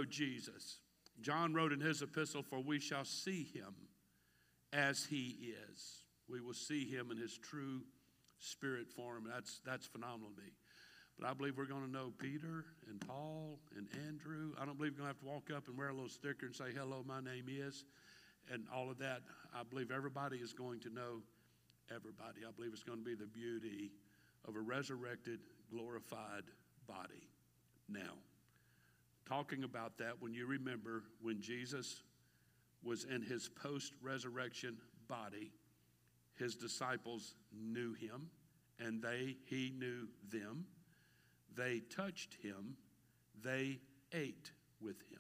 know Jesus. John wrote in his epistle, for we shall see him as he is. We will see him in his true spirit form. That's phenomenal to me. But I believe we're going to know Peter and Paul and Andrew. I don't believe we're going to have to walk up and wear a little sticker and say, hello, my name is, and all of that. I believe everybody is going to know everybody. I believe it's going to be the beauty of a resurrected, glorified body. Now, talking about that, when you remember when Jesus was in his post-resurrection body, his disciples knew him, and he knew them. They touched him. They ate with him.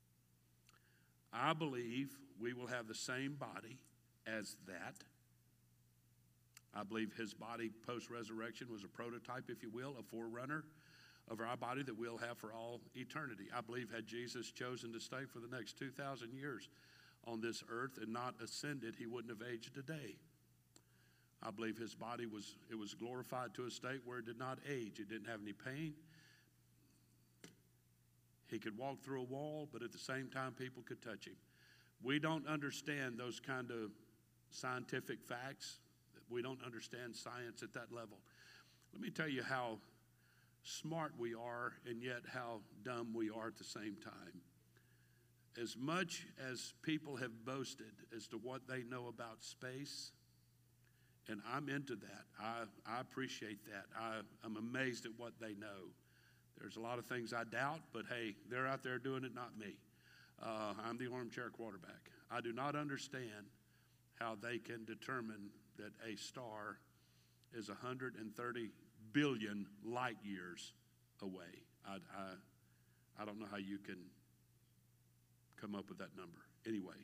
I believe we will have the same body as that. I believe his body post-resurrection was a prototype, if you will, a forerunner of our body that we'll have for all eternity. I believe had Jesus chosen to stay for the next 2,000 years on this earth and not ascended, he wouldn't have aged a day. I believe his body was glorified to a state where it did not age. It didn't have any pain. He could walk through a wall, but at the same time, people could touch him. We don't understand those kind of scientific facts. We don't understand science at that level. Let me tell you how smart we are and yet how dumb we are at the same time. As much as people have boasted as to what they know about space, and I'm into that. I appreciate that. I'm amazed at what they know. There's a lot of things I doubt, but hey, they're out there doing it, not me. I'm the armchair quarterback. I do not understand how they can determine that a star is 130 billion light years away. I don't know how you can come up with that number. Anyway,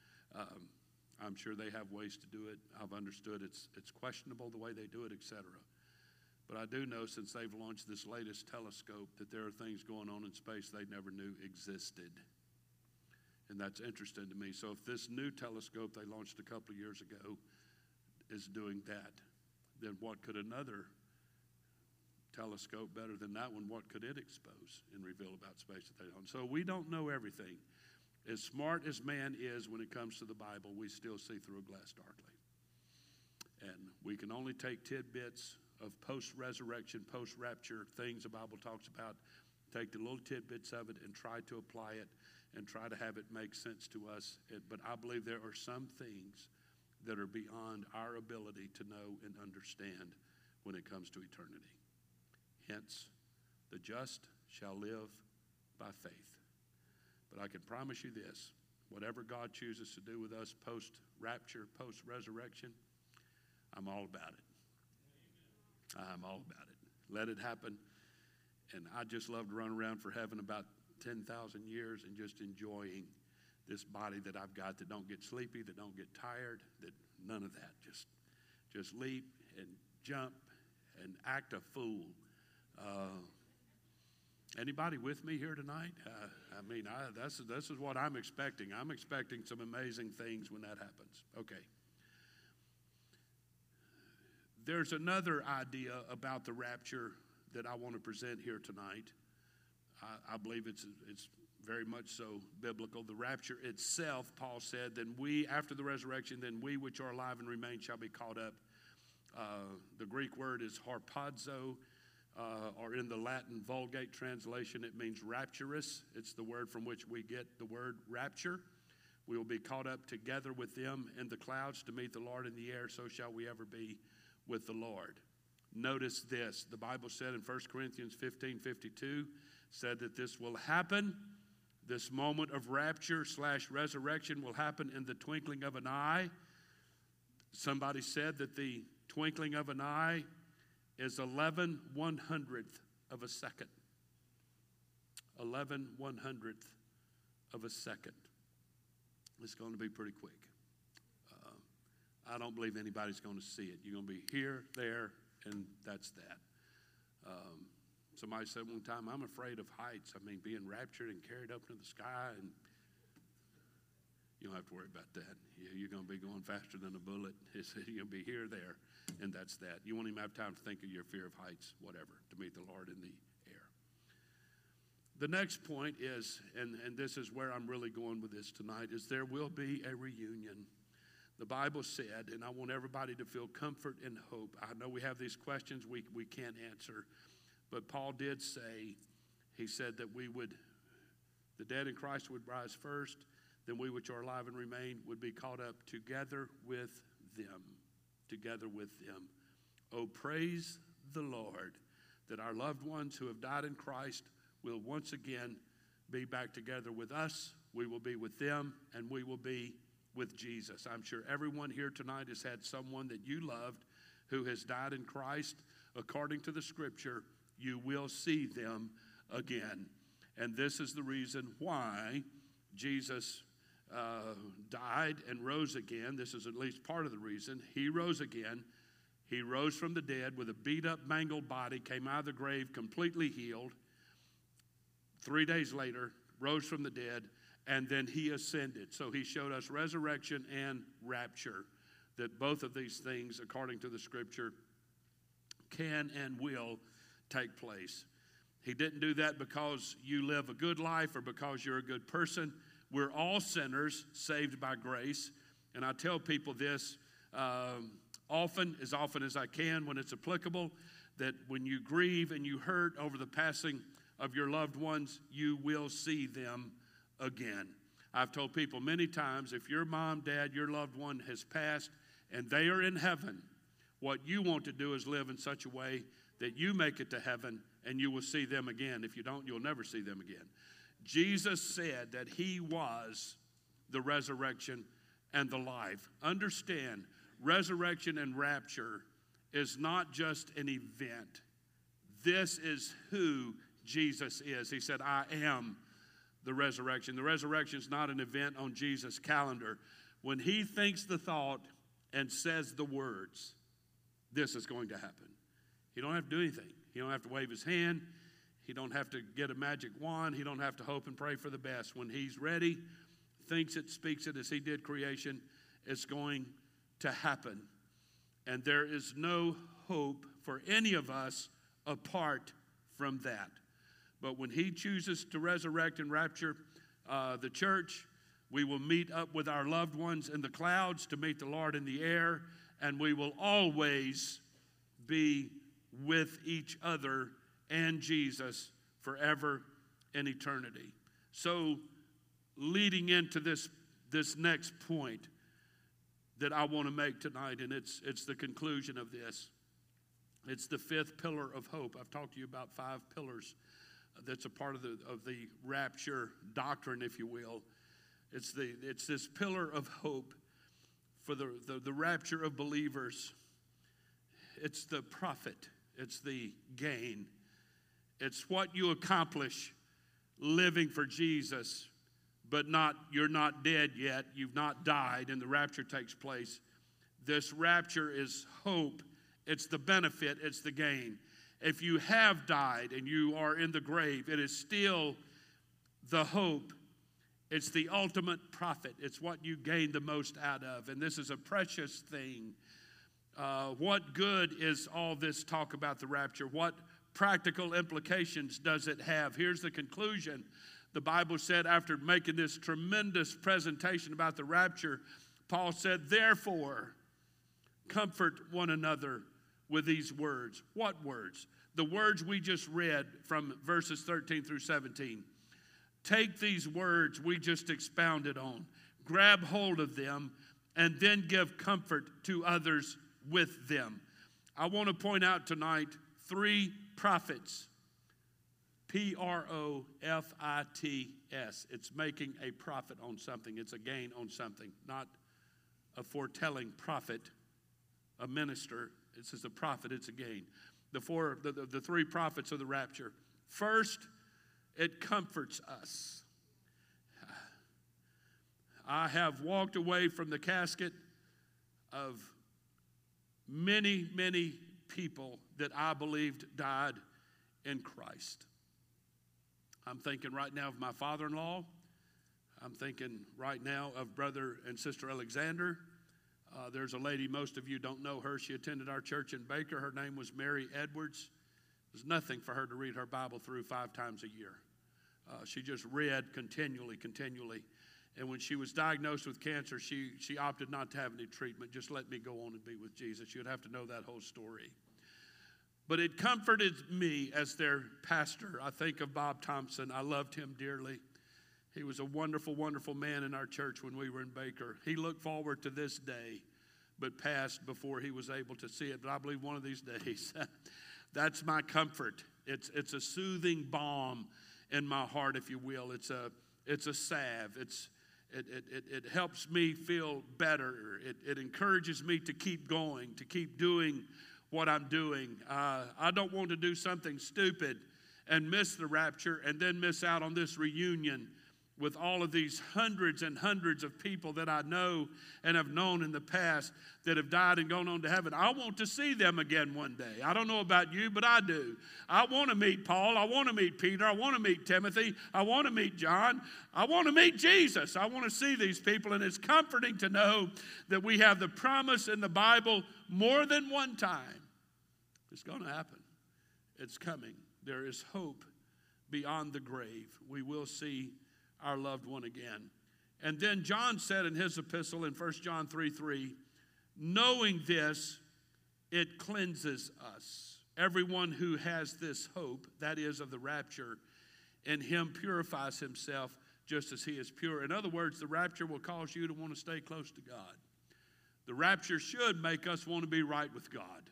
I'm sure they have ways to do it. I've understood it's questionable the way they do it, etc. But I do know since they've launched this latest telescope that there are things going on in space they never knew existed. And that's interesting to me. So if this new telescope they launched a couple of years ago is doing that, then what could another telescope better than that one, what could it expose and reveal about space that they don't? So we don't know everything. As smart as man is when it comes to the Bible, we still see through a glass darkly. And we can only take tidbits of post-resurrection, post-rapture things the Bible talks about, take the little tidbits of it and try to apply it and try to have it make sense to us. But I believe there are some things that are beyond our ability to know and understand when it comes to eternity. Hence, the just shall live by faith. But I can promise you this, whatever God chooses to do with us post-rapture, post-resurrection, I'm all about it. I'm all about it. Let it happen. And I just love to run around for heaven about 10,000 years and just enjoying this body that I've got that don't get sleepy, that don't get tired, that none of that. Just leap and jump and act a fool. Anybody with me here tonight? This is what I'm expecting. I'm expecting some amazing things when that happens. Okay. There's another idea about the rapture that I want to present here tonight. I believe it's very much so biblical. The rapture itself, Paul said, then we, after the resurrection, then we which are alive and remain shall be caught up. The Greek word is harpazo, or in the Latin Vulgate translation, it means rapturous. It's the word from which we get the word rapture. We will be caught up together with them in the clouds to meet the Lord in the air, so shall we ever be with the Lord. Notice this. The Bible said in 1 Corinthians 15:52, said that this will happen. This moment of rapture / resurrection will happen in the twinkling of an eye. Somebody said that the twinkling of an eye is 11/100th of a second. 11/100th of a second. It's going to be pretty quick. I don't believe anybody's going to see it. You're going to be here, there, and that's that. Somebody said one time, I'm afraid of heights. I mean, being raptured and carried up into the sky, and you don't have to worry about that. You're going to be going faster than a bullet. You're going to be here, there, and that's that. You won't even have time to think of your fear of heights, whatever, to meet the Lord in the air. The next point is, and this is where I'm really going with this tonight, is there will be a reunion. The Bible said, and I want everybody to feel comfort and hope. I know we have these questions we can't answer, but Paul did say, he said that the dead in Christ would rise first, then we which are alive and remain would be caught up together with them. Together with them. Oh, praise the Lord that our loved ones who have died in Christ will once again be back together with us. We will be with them, and we will be with Jesus. I'm sure everyone here tonight has had someone that you loved who has died in Christ. According to the Scripture, you will see them again. And this is the reason why Jesus died and rose again. This is at least part of the reason. He rose again. He rose from the dead with a beat-up, mangled body, came out of the grave completely healed. 3 days later, rose from the dead, and then he ascended. So he showed us resurrection and rapture, that both of these things, according to the Scripture, can and will take place. He didn't do that because you live a good life or because you're a good person. We're all sinners saved by grace. And I tell people this often as I can when it's applicable, that when you grieve and you hurt over the passing of your loved ones, you will see them again. I've told people many times, if your mom, dad, your loved one has passed and they are in heaven, what you want to do is live in such a way that you make it to heaven and you will see them again. If you don't, you'll never see them again. Jesus said that he was the resurrection and the life. Understand, resurrection and rapture is not just an event. This is who Jesus is. He said, I am the resurrection. The resurrection is not an event on Jesus' calendar. When he thinks the thought and says the words, this is going to happen. He don't have to do anything. He don't have to wave his hand. He don't have to get a magic wand. He don't have to hope and pray for the best. When he's ready, thinks it, speaks it as he did creation, it's going to happen. And there is no hope for any of us apart from that. But when he chooses to resurrect and rapture the church, we will meet up with our loved ones in the clouds to meet the Lord in the air, and we will always be with each other and Jesus forever in eternity. So, leading into this next point that I want to make tonight, and it's the conclusion of this. It's the fifth pillar of hope. I've talked to you about 5 pillars that's a part of the rapture doctrine, if you will. It's this pillar of hope for the rapture of believers. It's the profit. It's the gain. It's what you accomplish living for Jesus, but you're not dead yet. You've not died, and the rapture takes place. This rapture is hope. It's the benefit. It's the gain. If you have died and you are in the grave, it is still the hope. It's the ultimate profit. It's what you gain the most out of, and this is a precious thing. What good is all this talk about the rapture? What practical implications does it have? Here's the conclusion. The Bible said, after making this tremendous presentation about the rapture, Paul said, therefore, comfort one another with these words. What words? The words we just read from verses 13 through 17. Take these words we just expounded on, grab hold of them, and then give comfort to others with them. I want to point out tonight 3 prophets. Profits. It's making a profit on something. It's a gain on something, not a foretelling prophet, a minister. This is a prophet, it's a gain. The 3 prophets of the rapture. First, it comforts us. I have walked away from the casket of many, many people that I believed died in Christ. I'm thinking right now of my father-in-law. I'm thinking right now of Brother and Sister Alexander. There's a lady, most of you don't know her. She attended our church in Baker. Her name was Mary Edwards. There's nothing for her to read her Bible through 5 times a year. She just read continually. And when she was diagnosed with cancer, she opted not to have any treatment. Just let me go on and be with Jesus. You'd have to know that whole story. But it comforted me as their pastor. I think of Bob Thompson. I loved him dearly. He was a wonderful, wonderful man in our church when we were in Baker. He looked forward to this day, but passed before he was able to see it. But I believe one of these days, that's my comfort. It's a soothing balm in my heart, if you will. It's a salve. It helps me feel better. It encourages me to keep going, to keep doing what I'm doing. I don't want to do something stupid and miss the rapture and then miss out on this reunion with all of these hundreds and hundreds of people that I know and have known in the past that have died and gone on to heaven. I want to see them again one day. I don't know about you, but I do. I want to meet Paul. I want to meet Peter. I want to meet Timothy. I want to meet John. I want to meet Jesus. I want to see these people, and it's comforting to know that we have the promise in the Bible more than one time. It's going to happen. It's coming. There is hope beyond the grave. We will see our loved one again. And then John said in his epistle in 1 John 3:3, knowing this, it cleanses us. Everyone who has this hope, that is of the rapture, in him purifies himself just as he is pure. In other words, the rapture will cause you to want to stay close to God. The rapture should make us want to be right with God.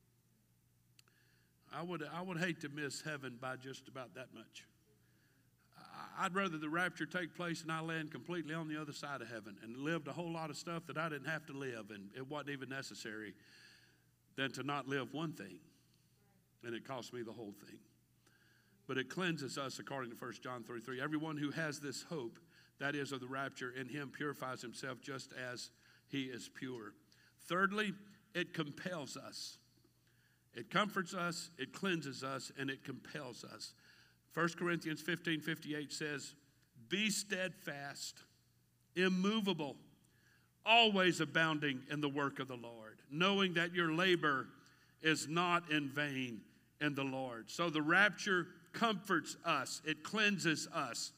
I would hate to miss heaven by just about that much. I'd rather the rapture take place and I land completely on the other side of heaven and lived a whole lot of stuff that I didn't have to live and it wasn't even necessary than to not live one thing. And it cost me the whole thing. But it cleanses us according to 1 John 3:3. Everyone who has this hope, that is of the rapture, in him purifies himself just as he is pure. Thirdly, it compels us. It comforts us, it cleanses us, and it compels us. 1 Corinthians 15:58 says, be steadfast, immovable, always abounding in the work of the Lord, knowing that your labor is not in vain in the Lord. So the rapture comforts us. It cleanses us.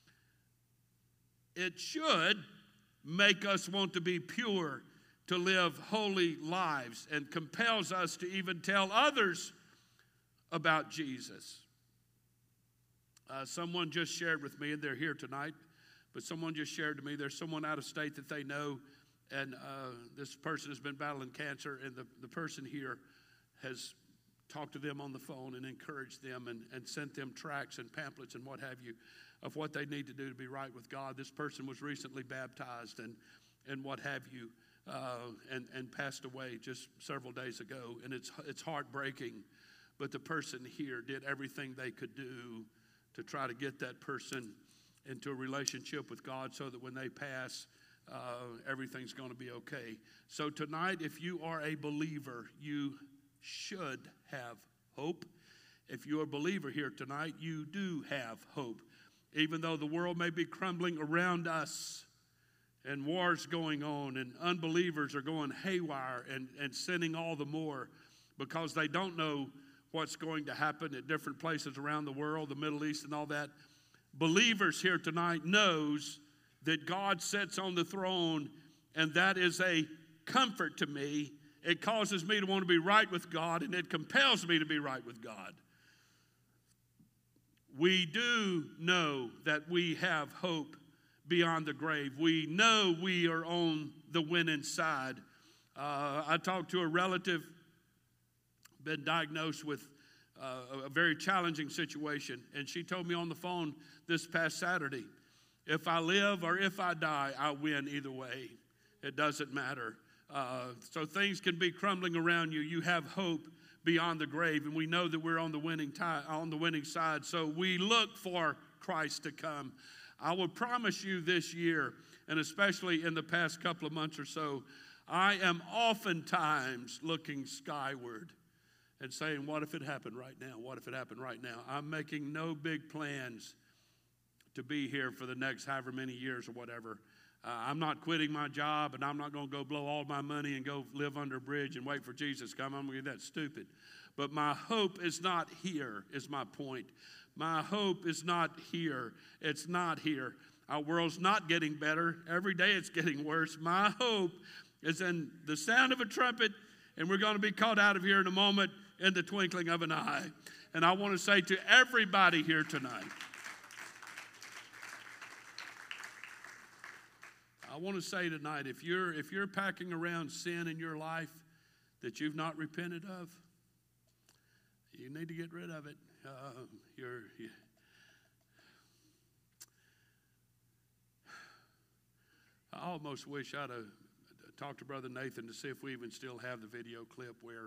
It should make us want to be pure, to live holy lives, and compels us to even tell others about Jesus. Someone just shared with me, and they're here tonight, but someone just shared to me there's someone out of state that they know, and this person has been battling cancer, and the person here has talked to them on the phone and encouraged them and sent them tracts and pamphlets and what have you of what they need to do to be right with God. This person was recently baptized and what have you, and passed away just several days ago, and it's heartbreaking, but the person here did everything they could do to try to get that person into a relationship with God so that when they pass, everything's going to be okay. So tonight, if you are a believer, you should have hope. If you're a believer here tonight, you do have hope. Even though the world may be crumbling around us and wars going on and unbelievers are going haywire and sinning all the more because they don't know what's going to happen at different places around the world, the Middle East and all that. Believers here tonight knows that God sits on the throne, and that is a comfort to me. It causes me to want to be right with God, and it compels me to be right with God. We do know that we have hope beyond the grave. We know we are on the winning side. I talked to a relative, been diagnosed with a very challenging situation, and she told me on the phone this past Saturday, if I live or if I die, I win either way. It doesn't matter. So things can be crumbling around you. You have hope beyond the grave, and we know that we're on the winning side. So we look for Christ to come. I will promise you this year, and especially in the past couple of months or so, I am oftentimes looking skyward and saying, what if it happened right now? What if it happened right now? I'm making no big plans to be here for the next however many years or whatever. I'm not quitting my job, and I'm not going to go blow all my money and go live under a bridge and wait for Jesus to come. I'm going to get that stupid. But my hope is not here, is my point. My hope is not here. It's not here. Our world's not getting better. Every day it's getting worse. My hope is in the sound of a trumpet, and we're going to be called out of here in a moment, in the twinkling of an eye. And I want to say to everybody here tonight, I want to say tonight, if you're packing around sin in your life that you've not repented of, you need to get rid of it. I almost wish I'd have talked to Brother Nathan to see if we even still have the video clip where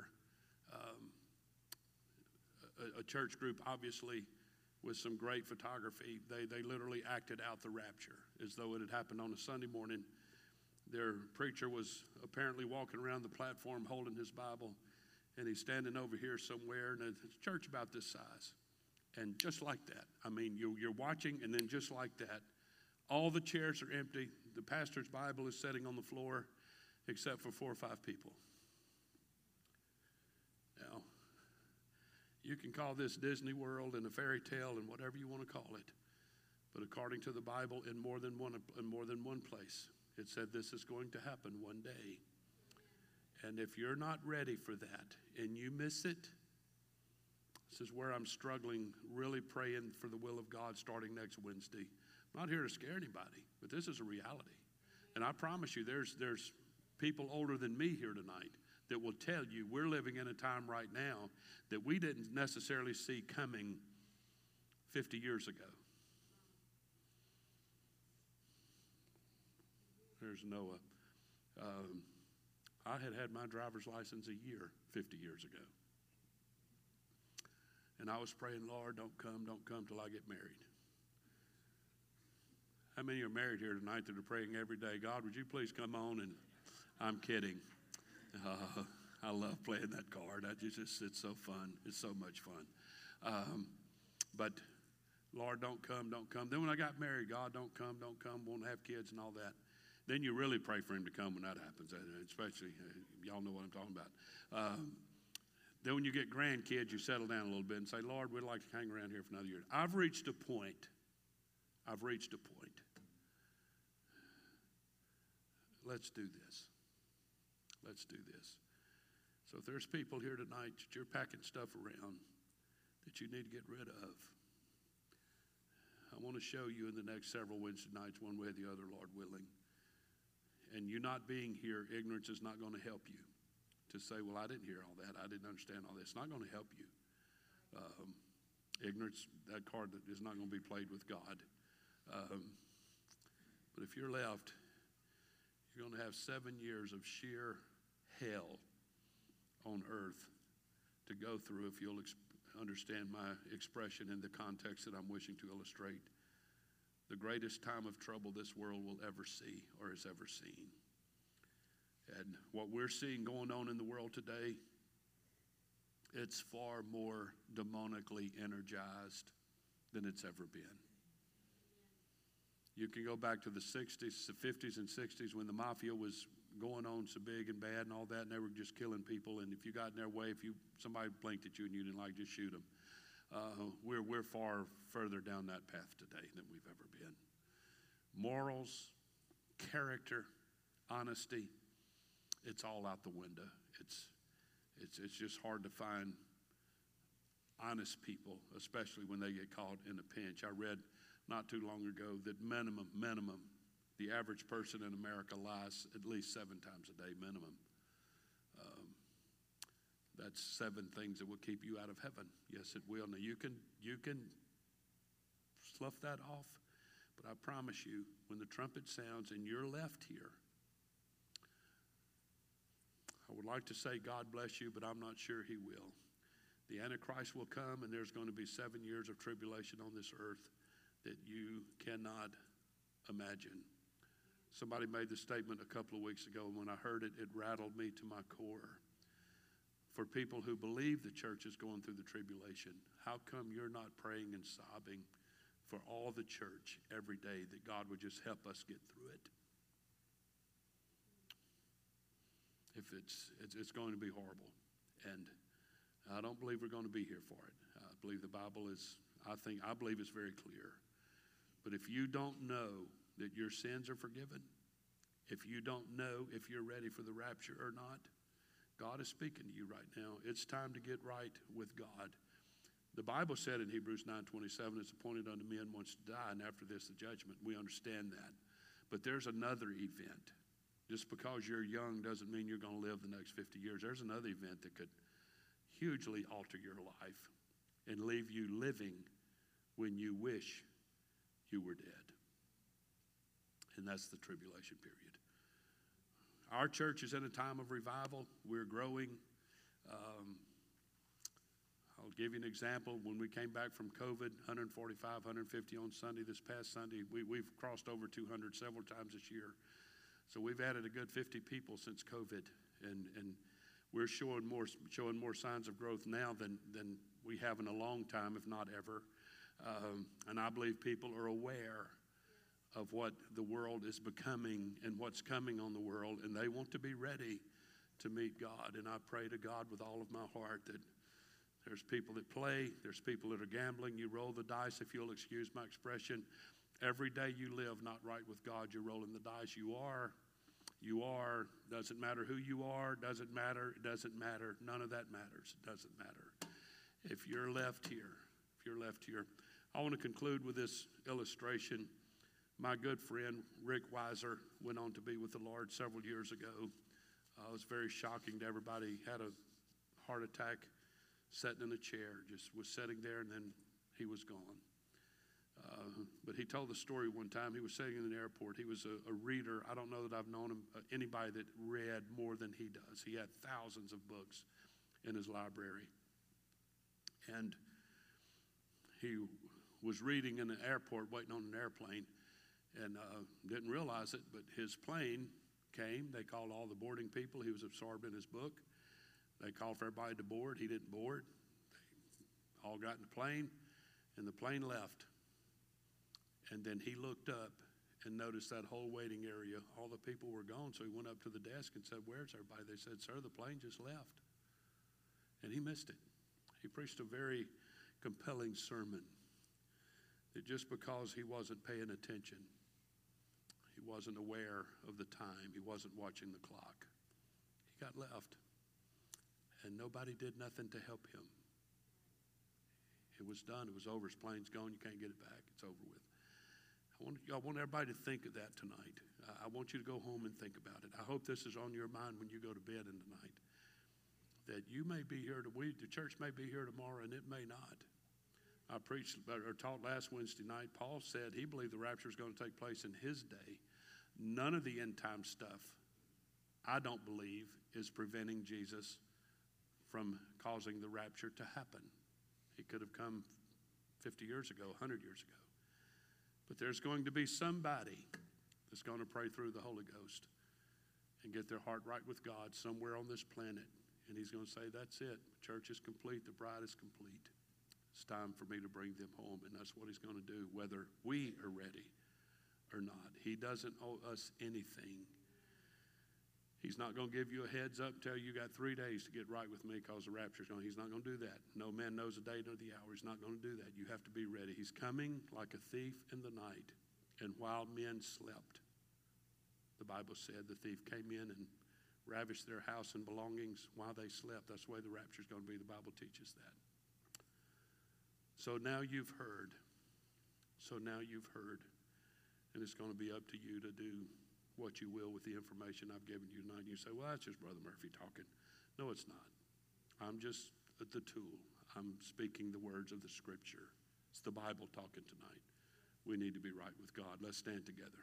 a church group, obviously with some great photography, they literally acted out the rapture as though it had happened on a Sunday morning. Their preacher was apparently walking around the platform holding his Bible, and he's standing over here somewhere, and it's a church about this size. And just like that, I mean, you're watching, and then just like that, all the chairs are empty. The pastor's Bible is sitting on the floor, except for 4 or 5 people. Now, you can call this Disney World and a fairy tale and whatever you want to call it, but according to the Bible, in more than one place, it said this is going to happen one day. And if you're not ready for that and you miss it, this is where I'm struggling, really praying for the will of God starting next Wednesday. I'm not here to scare anybody, but this is a reality. And I promise you, there's people older than me here tonight that will tell you we're living in a time right now that we didn't necessarily see coming 50 years ago. There's Noah. I had my driver's license a year 50 years ago. And I was praying, Lord, don't come till I get married. How many are married here tonight that are praying every day, God, would you please come on? And I'm kidding. I love playing that card. It's so fun. It's so much fun. But Lord, don't come. Then when I got married, God, don't come, won't have kids and all that. Then you really pray for him to come when that happens, especially, y'all know what I'm talking about. Then when you get grandkids, you settle down a little bit and say, Lord, we'd like to hang around here for another year. I've reached a point. Let's do this. So if there's people here tonight that you're packing stuff around that you need to get rid of, I want to show you in the next several Wednesday nights, one way or the other, Lord willing. And you not being here, ignorance is not going to help you to say, well, I didn't hear all that. I didn't understand all this. It's not going to help you. Ignorance, that card is not going to be played with God. But if you're left, you're going to have 7 years of sheer hell on earth to go through if you'll understand my expression in the context that I'm wishing to illustrate. The greatest time of trouble this world will ever see or has ever seen. And what we're seeing going on in the world today, it's far more demonically energized than it's ever been. You can go back to the 60s, the 50s and 60s when the mafia was going on so big and bad and all that, and they were just killing people. And if you got in their way, somebody blinked at you and you didn't like, just shoot them. We're far further down that path today than we've ever been. Morals, character, honesty, it's all out the window. It's just hard to find honest people, especially when they get caught in a pinch. I read not too long ago that minimum, the average person in America lies at least 7 times a day, minimum. That's 7 things that will keep you out of heaven. Yes, it will. Now, you can slough that off, but I promise you, when the trumpet sounds and you're left here, I would like to say God bless you, but I'm not sure he will. The Antichrist will come, and there's going to be 7 years of tribulation on this earth that you cannot imagine. Somebody made the statement a couple of weeks ago, and when I heard it, it rattled me to my core. For people who believe the church is going through the tribulation, how come you're not praying and sobbing for all the church every day that God would just help us get through it? If it's going to be horrible. And I don't believe we're going to be here for it. I believe the Bible is, I believe it's very clear. But if you don't know that your sins are forgiven, if you don't know if you're ready for the rapture or not, God is speaking to you right now. It's time to get right with God. The Bible said in Hebrews 9:27, it's appointed unto men once to die, and after this the judgment. We understand that. But there's another event. Just because you're young doesn't mean you're going to live the next 50 years. There's another event that could hugely alter your life and leave you living when you wish you were dead. And that's the tribulation period. Our church is in a time of revival. We're growing. I'll give you an example. When we came back from COVID, 145, 150 on Sunday, this past Sunday, we've crossed over 200 several times this year. So we've added a good 50 people since COVID, and we're showing more signs of growth now than we have in a long time, if not ever. And I believe people are aware of what the world is becoming and what's coming on the world, and they want to be ready to meet God. And I pray to God with all of my heart that there's people that play, there's people that are gambling. You roll the dice, if you'll excuse my expression. Every day you live not right with God, you're rolling the dice. You are, doesn't matter who you are, doesn't matter, it doesn't matter. None of that matters, it doesn't matter. If you're left here, I want to conclude with this illustration. My good friend, Rick Weiser, went on to be with the Lord several years ago. It was very shocking to everybody. He had a heart attack, sitting in a chair, just was sitting there, and then he was gone. But he told the story one time. He was sitting in an airport. He was a reader. I don't know that I've known him, anybody that read more than he does. He had thousands of books in his library. And he was reading in an airport, waiting on an airplane, and didn't realize it, but his plane came. They called all the boarding people. He was absorbed in his book. They called for everybody to board. He didn't board. They all got in the plane, and the plane left. And then he looked up and noticed that whole waiting area, all the people were gone. So he went up to the desk and said, "Where's everybody?" They said, "Sir, the plane just left." And he missed it. He preached a very compelling sermon that just because he wasn't paying attention, he wasn't aware of the time, he wasn't watching the clock, he got left. And nobody did nothing to help him. It was done. It was over. His plane's gone. You can't get it back. It's over with. I want everybody to think of that tonight. I want you to go home and think about it. I hope this is on your mind when you go to bed in the night. That you may be here, the church may be here tomorrow, and it may not. I preached or taught last Wednesday night. Paul said he believed the rapture is going to take place in his day. None of the end time stuff, I don't believe, is preventing Jesus from causing the rapture to happen. He could have come 50 years ago, 100 years ago. But there's going to be somebody that's going to pray through the Holy Ghost and get their heart right with God somewhere on this planet. And he's going to say, "That's it. The church is complete. The bride is complete. It's time for me to bring them home." And that's what he's going to do, whether we are ready or not. He doesn't owe us anything. He's not going to give you a heads up and tell you got 3 days to get right with me because the rapture's going. He's not going to do that. No man knows the day nor the hour. He's not going to do that. You have to be ready. He's coming like a thief in the night. And while men slept, the Bible said the thief came in and ravished their house and belongings while they slept. That's the way the rapture's going to be. The Bible teaches that. So now you've heard. And it's going to be up to you to do what you will with the information I've given you tonight. You say, "Well, that's just Brother Murphy talking." No, it's not. I'm just the tool. I'm speaking the words of the Scripture. It's the Bible talking tonight. We need to be right with God. Let's stand together.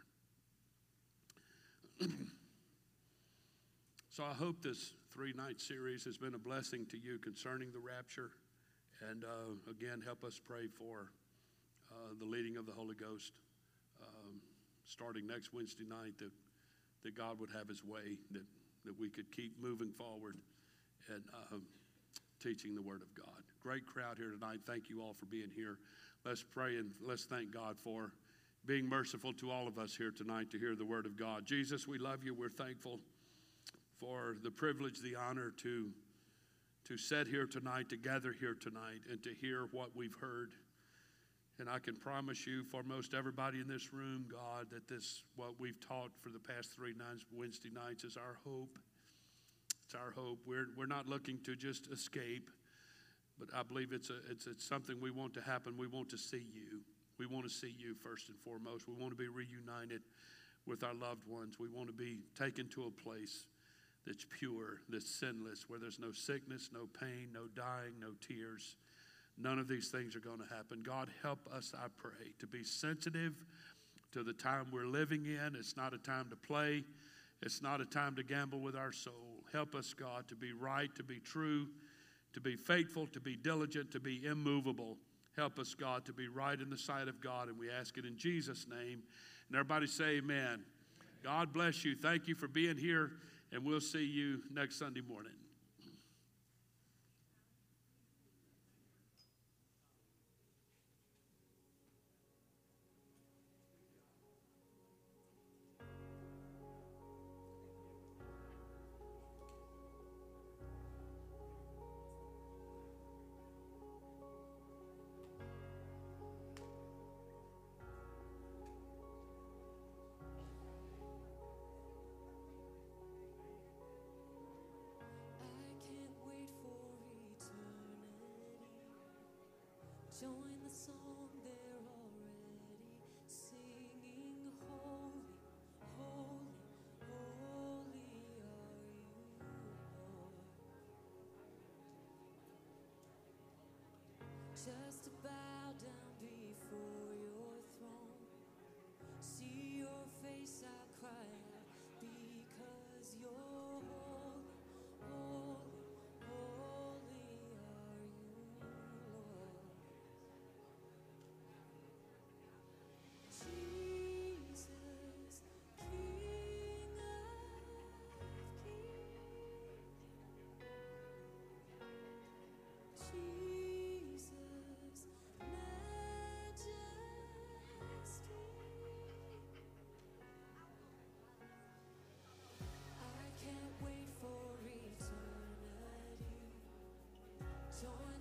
So I hope this 3-night series has been a blessing to you concerning the rapture. And again, help us pray for the leading of the Holy Ghost starting next Wednesday night, that God would have his way, that we could keep moving forward and teaching the Word of God. Great crowd here tonight. Thank you all for being here. Let's pray and let's thank God for being merciful to all of us here tonight to hear the Word of God. Jesus, we love you. We're thankful for the privilege, the honor to to sit here tonight, to gather here tonight, and to hear what we've heard. And I can promise you, for most everybody in this room, God, that what we've taught for the past 3 nights, Wednesday nights, is our hope. It's our hope. We're not looking to just escape, but I believe it's something we want to happen. We want to see you. We want to see you first and foremost. We want to be reunited with our loved ones. We want to be taken to a place that's pure, that's sinless, where there's no sickness, no pain, no dying, no tears. None of these things are going to happen. God, help us, I pray, to be sensitive to the time we're living in. It's not a time to play. It's not a time to gamble with our soul. Help us, God, to be right, to be true, to be faithful, to be diligent, to be immovable. Help us, God, to be right in the sight of God, and we ask it in Jesus' name. And everybody say amen. God bless you. Thank you for being here, and we'll see you next Sunday morning. Join the song they're already singing. Holy, holy, holy are you, Lord. Just to bow down before your throne, see your face, I cry out, because you're holy, holy, holy are you, Lord. Jesus, King of kings. Jesus, majesty. I can't wait for eternity. Join